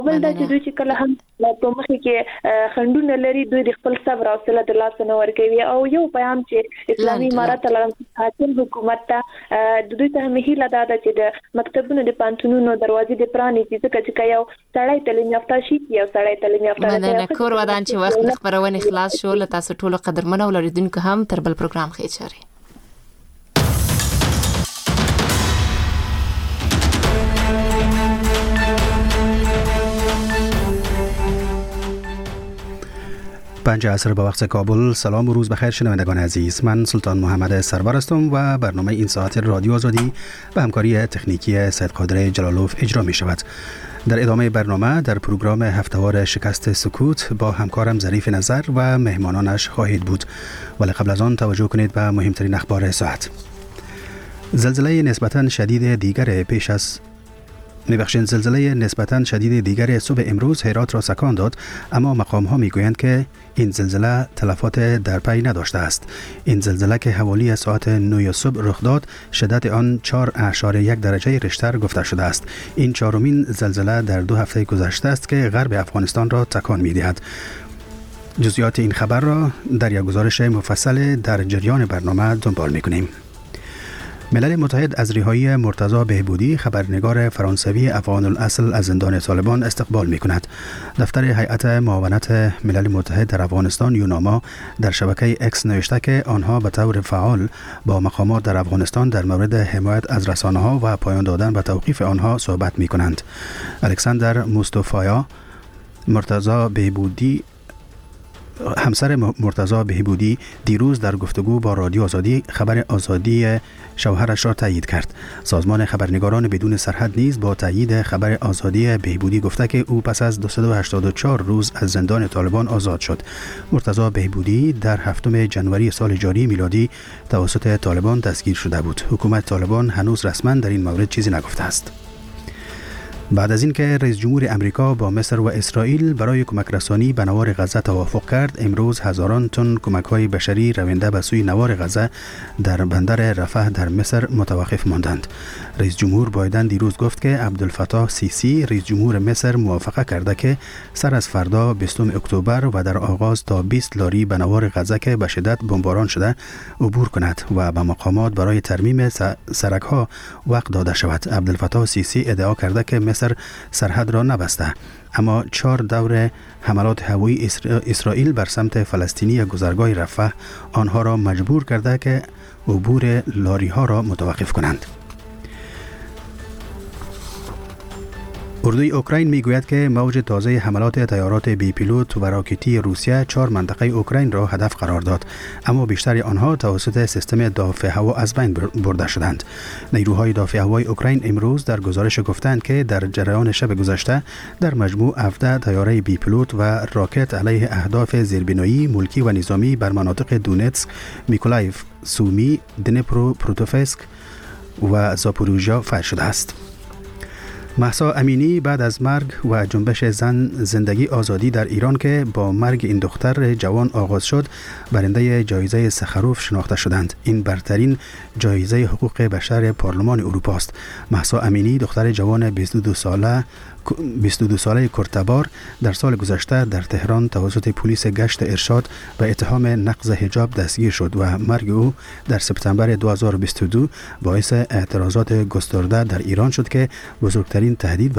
بل دا چې دوی چې کله هم په مخ کې خندونه لري دوی د خپل صبر او حوصله د لاس نه ورکوي او یو پیغام چې اسلامي امارات حاکم حکومت ته د دوی ته مهیله ده چې د مکتبونو د پانتونونو دروازې د پرانیزي ځکه چې یو سړی تعلیم یافته شي یو سړی تعلیم یافته نه کور ودان چې وخت خبرونه خلاص شو له تاسو ټولو قدرمنو ولریدونکو هم تر بل پروګرام خیر چاري پنج عصر به وقت کابل. سلام و روز بخیر شنوندگان عزیز، من سلطان محمد سرور هستم و برنامه این ساعت رادیو آزادی به همکاری تکنیکی سید قادر جلالوف اجرا می شود. در ادامه برنامه در پروگرام هفتهوار شکست سکوت با همکارم ظریف نظر و مهمانانش خواهید بود، ولی قبل از آن توجه کنید به مهمترین اخبار ساعت. زلزله نسبتاً شدید دیگر صبح امروز هرات را سکان داد، اما مقام ها می گویند که این زلزله تلفات در پی نداشته است. این زلزله که حوالی ساعت 9 صبح رخ داد، شدت آن 4.1 درجه ریشتر گفته شده است. این چهارمین زلزله در 2 هفته گذشته است که غرب افغانستان را تکان می دهد. جزئیات این خبر را در یک گزارش مفصل در جریان برنامه دنبال می کنیم. ملل متحد از رهایی مرتضی بهبودی، خبرنگار فرانسوی افغان الاصل از زندان طالبان، استقبال می کند. دفتر هیئت معاونت ملل متحد در افغانستان یوناما در شبکه اکس نوشته که آنها به طور فعال با مقامات در افغانستان در مورد حمایت از رسانه‌ها و پایان دادن به توقیف آنها صحبت می کنند. الکساندر مصطفایا، همسر مرتضی بهبودی، دیروز در گفتگو با رادیو آزادی خبر آزادی شوهرش را تایید کرد. سازمان خبرنگاران بدون سرحد نیز با تایید خبر آزادی بهبودی گفته که او پس از 284 روز از زندان طالبان آزاد شد. مرتضی بهبودی در 7 ژانویه سال جاری میلادی توسط طالبان دستگیر شده بود. حکومت طالبان هنوز رسما در این مورد چیزی نگفته است. بعد از اینکه رئیس جمهور امریکا با مصر و اسرائیل برای کمک رسانی به نوار غزه توافق کرد، امروز هزاران تن کمک‌های بشری رونده به سوی نوار غزه در بندر رفح در مصر متوقف ماندند. رئیس جمهور بایدن دیروز گفت که عبدالفتاح سیسی رئیس جمهور مصر موافقه کرده که سر از فردا 20 اکتبر و در آغاز تا 20 لاری به نوار غزه که به شدت بمباران شده عبور کند و به مقامات برای ترمیم سرک‌ها وقت داده شود. عبدالفتاح سیسی ادعا کرده که مصر سرحد را نبسته، اما 4 دور حملات هوایی اسرائیل بر سمت فلسطینی گذرگاه رفح آنها را مجبور کرده که عبور لاری ها را متوقف کنند. اردوی اوکراین میگوید که موج تازه حملات تیارات بی پیلوت و راکتی روسیه 4 منطقه اوکراین را هدف قرار داد، اما بیشتر آنها توسط سیستم دافع هوا از بین برده شدند. نیروهای دافع هوای اوکراین امروز در گزارش گفتند که در جریان شب گذشته در مجموع 17 تیاره بی پیلوت و راکت علیه اهداف زیربنایی، ملکی و نظامی بر مناطق دونتسک، میکولایف، سومی، دنیپرو پروتوفسک و زاپوروژیا فعال شده است. مهسا امینی بعد از مرگ و جنبش زن زندگی آزادی در ایران که با مرگ این دختر جوان آغاز شد، برنده جایزه سخروف شناخته شدند. این برترین جایزه حقوق بشر پارلمان اروپا است. مهسا امینی دختر جوان 22 ساله کرتبار در سال گذشته در تهران توسط پلیس گشت ارشاد به اتهام نقض حجاب دستگیر شد و مرگ او در سپتامبر 2022 باعث اعتراضات گسترده در ایران شد که بزرگترین تهدید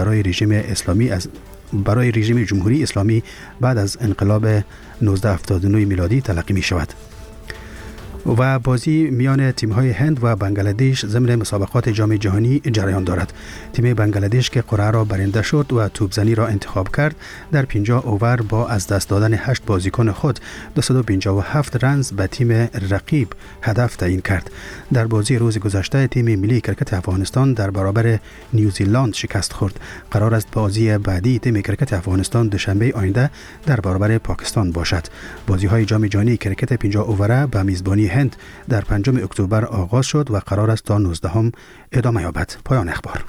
برای رژیم جمهوری اسلامی بعد از انقلاب 1979 میلادی تلقی می شود. و بازی میان تیم‌های هند و بنگلادش ضمن مسابقات جام جهانی جریان دارد. تیم بنگلادش که قرعه را برنده شد و توپزنی را انتخاب کرد، در 50 اوور با از دست دادن 8 بازیکن خود 257 رنز به تیم رقیب هدف تعیین کرد. در بازی روز گذشته تیم ملی کرکت افغانستان در برابر نیوزیلند شکست خورد. قرار است بازی بعدی تیم کرکت افغانستان دوشنبه آینده در برابر پاکستان باشد. بازی‌های جام جهانی کرکت 50 اووره به میزبانی هند در 5 اکتبر آغاز شد و قرار است تا 19 ادامه یابد. پایان اخبار.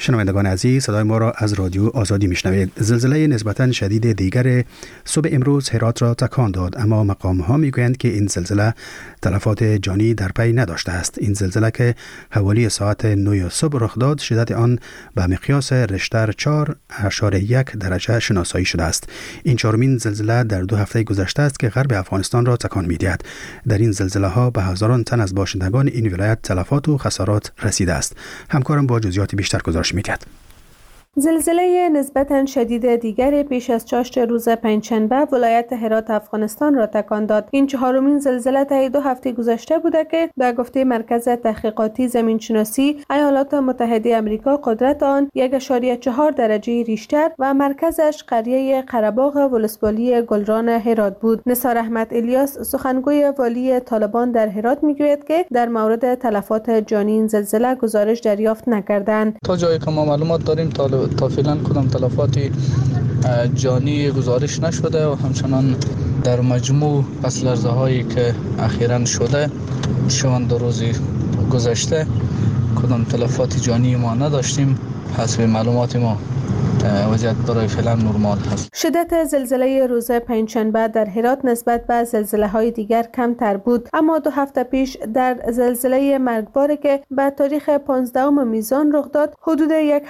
شنوندگان عزیز، صدای ما را از رادیو آزادی میشنوید. زلزله نسبتاً شدید دیگر صبح امروز هرات را تکان داد، اما مقام‌ها میگویند که این زلزله تلفات جانی در پی نداشته است. این زلزله که حوالی ساعت 9 صبح رخ داد، شدت آن به مقیاس ریشتر 4.1 درجه شناسایی شده است. این چهارمین زلزله در 2 هفته گذشته است که غرب افغانستان را تکان می‌دهد. در این زلزله ها به هزاران تن از باشندگان این ولایت تلفات و خسارات رسیده است. همکارم با جزئیات بیشتر گزارش می‌دهد. زلزله نسبتاً شدید دیگر پیش از چاشت روز پنجشنبه ولایت هرات افغانستان را تکان داد. این چهارمین زلزله طی 2 هفته گذشته بوده که به گفته مرکز تحقیقاتی زمینشناسی ایالات متحده آمریکا قدرت آن 1.4 درجه ریشتر و مرکزش قریه قره‌باغ ولسوالی گلران هرات بود. نثار احمد الیاس سخنگوی والی طالبان در هرات میگوید که در مورد تلفات جانی این زلزله گزارش دریافت نکردند. تا جایی که ما معلومات داریم تا فعلا کدام تلفات جانی گزارش نشده و همچنان در مجموع پس لرزه هایی که اخیراً شده شوند روز گذشته کدام تلفات جانی ما نداشتیم. حسب معلومات ما وضعیت برای فعلا نرمال هست. شدت زلزله روز پنجشنبه در هرات نسبت به زلزله‌های دیگر کمتر بود، اما 2 هفته پیش در زلزله مرگباری که به تاریخ 15 میزان رخ داد، حدود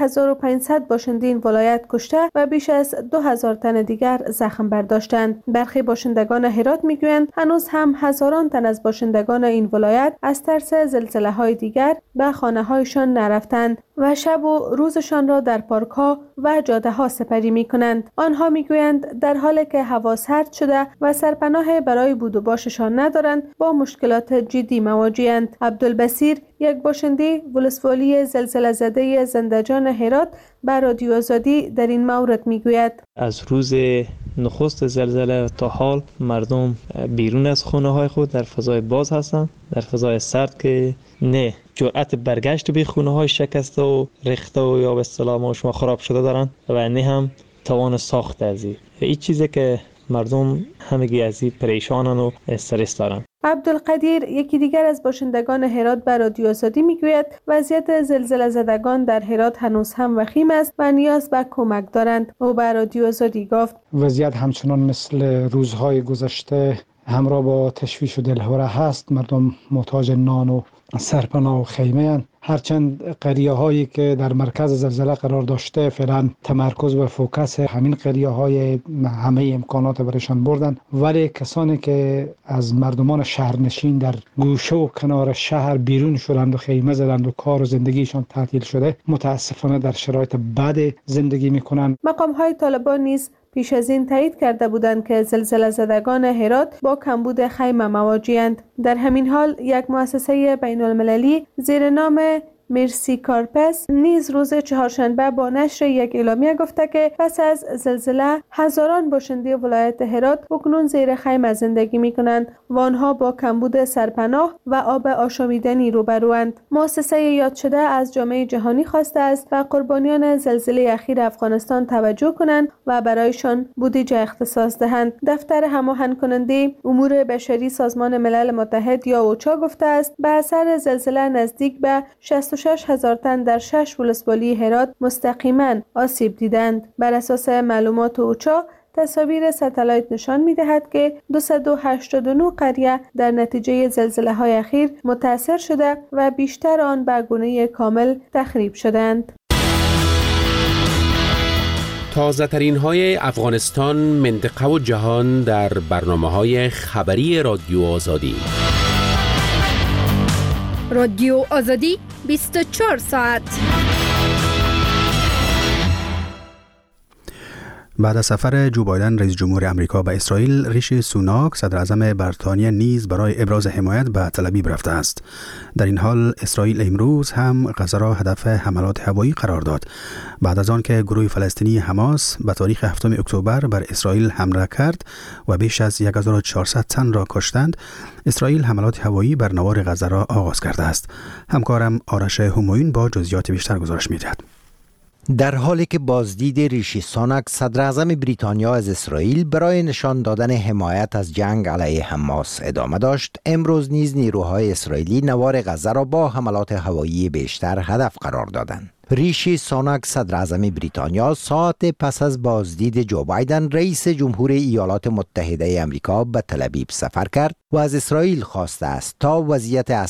1500 باشنده این ولایت کشته و بیش از 2000 تن دیگر زخم برداشتند. برخی باشندگان هرات میگویند هنوز هم هزاران تن از باشندگان این ولایت از ترس زلزله‌های دیگر به خانه‌هایشان نرفتند و شب و روزشان را در پارک‌ها و جاده‌ها سپری می‌کنند. آنها می‌گویند در حالی که هوا سرد شده و سرپناه برای بود و باششان ندارند، با مشکلات جدی مواجه‌اند. عبدالبصیر، یک باشنده ولسوالی زلزله زده زنده‌جان هرات، به رادیو آزادی در این مورد می‌گوید: از روز نخست زلزله تا حال مردم بیرون از خانه‌های خود در فضای باز هستند، در فضای سرد که نه جرأت برگشت به خونه‌های شکسته و ریخته و یا به اصطلاح شما خراب شده دارن و نه هم توان ساخت از این چیزی که مردم همگی از این پریشانن و استرس دارن. عبدالقدیر، یکی دیگر از باشندگان هرات، به رادیو آزادی میگوید وضعیت زلزله زدگان در هرات هنوز هم وخیم است و نیاز به کمک دارند. او به رادیو آزادی گفت وضعیت همچنان مثل روزهای گذشته همراه با تشویش و دلهوره هست. مردم محتاج نان و سرپناه و خیمه هستند. هرچند قریه هایی که در مرکز زلزله قرار داشته فعلا تمرکز و فوکس همین قریه های همه امکانات برشان بردن، ولی کسانی که از مردمان شهرنشین در گوشه و کنار شهر بیرون شدند و خیمه زدند و کار و زندگیشان تعطیل شده، متاسفانه در شرایط بد زندگی میکنند. مقام های طالبان نیز پیش از این تایید کرده بودند که زلزله زدگان هرات با کمبود خیمه مواجه‌اند. در همین حال یک مؤسسه بین المللی زیر نام مرسی کارپس نیز روز چهارشنبه با نشر یک اعلامیه گفته که پس از زلزله هزاران باشنده ولایت هرات اکنون زیر خیمه زندگی می‌کنند و آنها با کمبود سرپناه و آب آشامیدنی روبروند. مؤسسه یاد شده از جامعه جهانی خواسته است و قربانیان زلزله اخیر افغانستان توجه کنند و برایشان بودجه اختصاص دهند. دفتر هماهنگ کننده امور بشری سازمان ملل متحد یا اوچا گفته است به اثر زلزله نزدیک به 66,000 تن در 6 ولسوالی هرات مستقیما آسیب دیدند. بر اساس معلومات اوچا، تصاویر ستلایت نشان می‌دهد که 289 قریه در نتیجه زلزله‌های اخیر متاثر شده و بیشتر آن به گونه کامل تخریب شدند. تازه ترین های افغانستان، منطقه و جهان در برنامه‌های خبری رادیو آزادی. رادیو آزادی 24 ساعت. بعد از سفر جو بایدن رئیس جمهور آمریکا به اسرائیل، ریشی سوناک صدر اعظم بریتانیا نیز برای ابراز حمایت به تل آویو رفته است. در این حال اسرائیل امروز هم غزه را هدف حملات هوایی قرار داد بعد از آن که گروه فلسطینی حماس به تاریخ 7 اکتبر بر اسرائیل حمله کرد و بیش از 1400 تن را کشتند. اسرائیل حملات هوایی بر نوار غزه را آغاز کرده است. همکارم آرش همایون با جزئیات بیشتر گزارش می‌دهد. در حالی که بازدید ریشی سوناک صدر اعظم بریتانیا از اسرائیل برای نشان دادن حمایت از جنگ علیه حماس ادامه داشت، امروز نیز نیروهای اسرائیلی نوار غزه را با حملات هوایی بیشتر هدف قرار دادند. ریشی سوناک صدر اعظم بریتانیا ساعت پس از بازدید جو بایدن رئیس جمهور ایالات متحده امریکا به تل ابیب سفر کرد و از اسرائیل خواسته است تا وضعیت